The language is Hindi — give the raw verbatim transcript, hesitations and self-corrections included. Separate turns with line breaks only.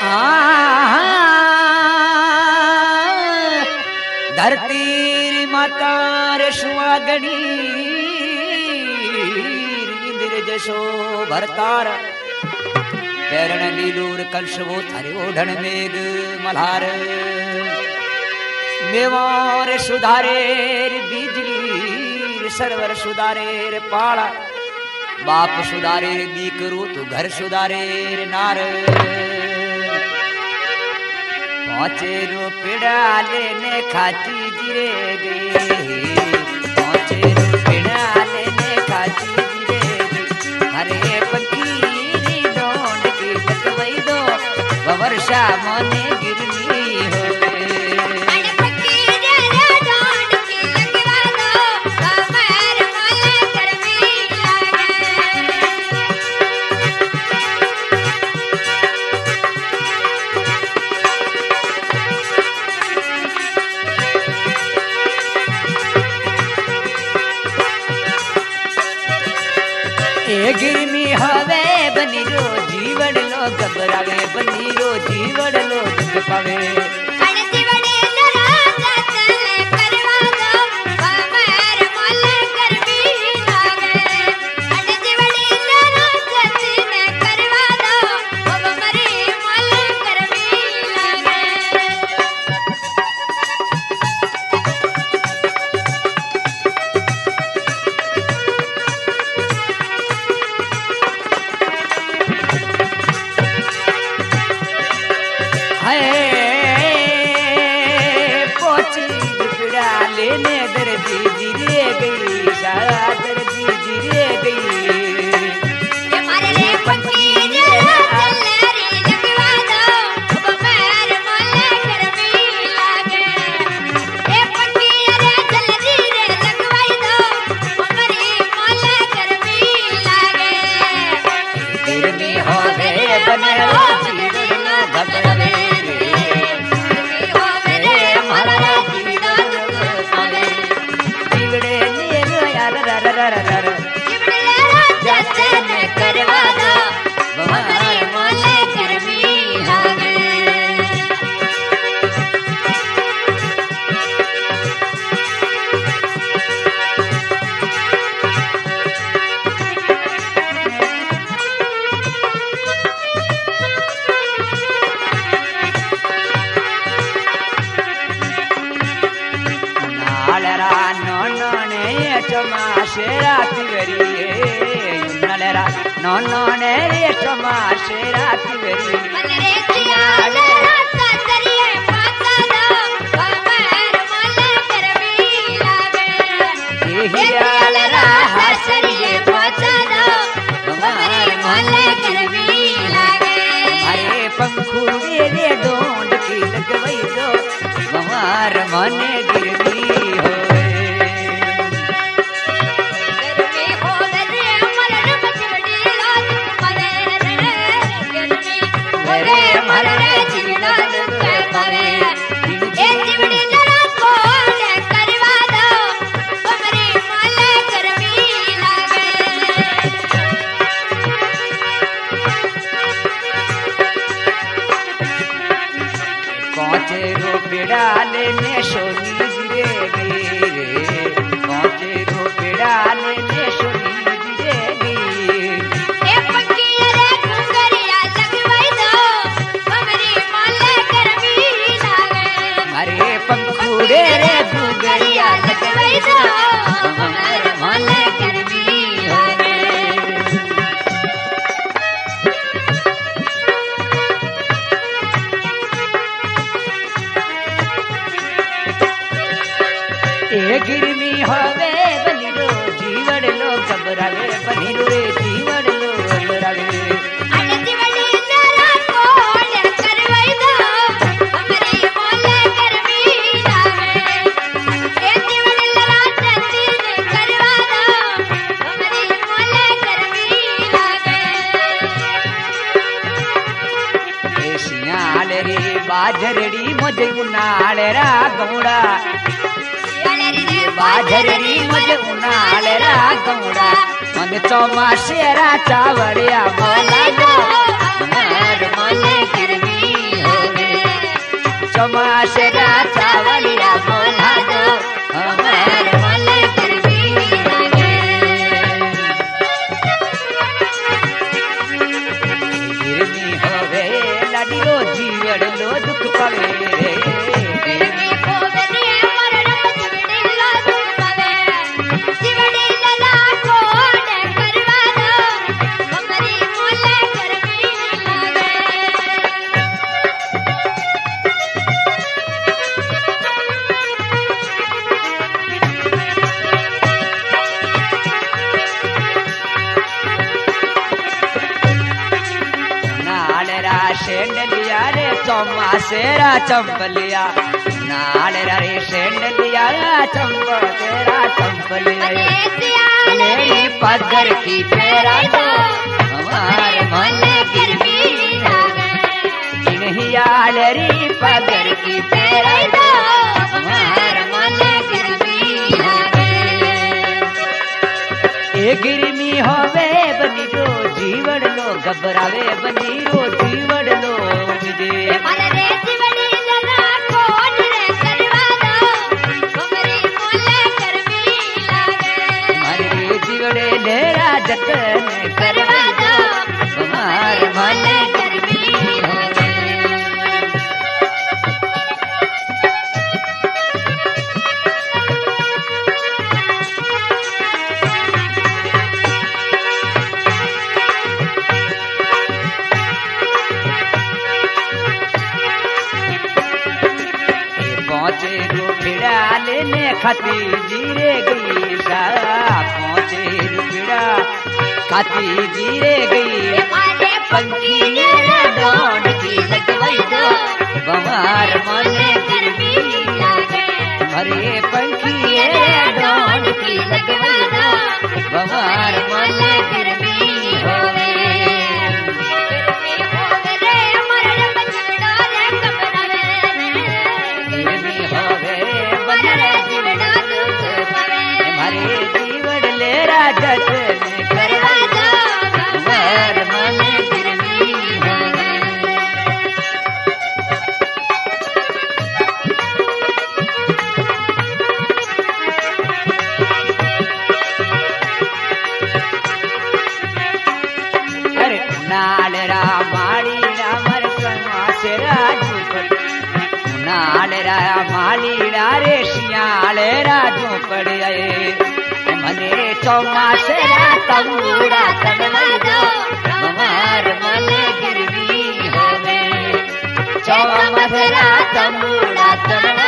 धरती माता रे सुहागणी इंद्र जसो भरतार पैरण नीलूर कंसवो थारे ओढ़ण मेघ मल्हार मेवार सुधारेर बिजली सरवर सुधारेर पाड़ा बाप सुधारेर दीकरू तू घर सुधारेर नार पहुंचे रुपड़ा लेने खाती जिरे गई पहुंचे रुपड़ा लेने खाती जिरे गई हरे पंखी डोंड की लगवई दो वर्षा मोने गिरनी हो गिरमी हवे बनी रो जीवन लो घबरावे बनी रो जीवन लो दुख पावे No, no, ne re chama shera tiveri manre tiala satariye patala babar mala karmi lage tiala ra hasariye patala babar mala karmi lage are पंखुड़े रे डोंड की लगवई दो बाबर मने गिरनी हो डाले ने सोनी गिरे गिरे पहुंचे रोपे डाले ने सोनी गिरे गिरे ए पक्की रे घुंगरिया लगवई दो हमरी मोले करमी लागे अरे पंखुड़े रे घुंगरिया लगवई दो हमरे मोले करमी लागे ए गिरमी हवे बनी रो जीवन लो घबरावे बनी रो रे जीवन लो घबरावे अन जीवनी जरा कोड करवई दो हमरे मोले करमी लागे ए जीवन लरा चती ने करवा दो हमरे मोले करमी लागे ए सियाल रे बाजरड़ी मुझे उनाल रा गौड़ा बाजरी मुझे उनाल रा गौड़ा मन चौमासेरा चावड़िया मोला दो हमार मोले करमी चौमासेरा चावलिया बोला दो हमार मन गर्मी लागे। गिरमी होवे लाडीरो जीवड़ लो दुख पावे रे। गिरमी होवे ने मरण जीवड़ लो दुख पावे। जीवड़ी लला कोड करवा दो हमारी मन गर्मी लागे। शेंडलिया रे चौमासेरा चंपलिया नालेरा रे शेंडलिया चंपसेरा चंपलिया मेरी पत्थर की फेरा दो हमार मन गिरवी लागे। नहीं आलेरी पत्थर की फेरा दो हमार मन गिरवी लागे। ए गिरमी होवे बनी रो जीवड़ लो घबरावे बनी रो जीवड़ लो मुझे मारे रे जीवड़ी लला कोड रे करवा दो हमारी मोले गर्मी लागे। मारे रे जीवड़े लेरा जतन करवा दो हमार मन गर्मी लागे। लेने खाती जीरे गई पहुंचे रुपड़ा खाती जीरे गई पंखी डोंड की लगवाई दो बमार मन गर्मी लागे। अरे पंखी डोंड की लगवाई दो बमार मन गर्मी होवे। जीवड़ लेरा जतन करवा दो हमार मन गर्मी होवे। अरे नालरा माड़ी रामर चौमासेरा झूपड़ नालरा माड़ी रे शियालेरा झूपड़ आए मने चौमासेरा तंबूरा तनवा दो हमार मन गिरवी होवे। चौमासेरा तंबूरा तनवा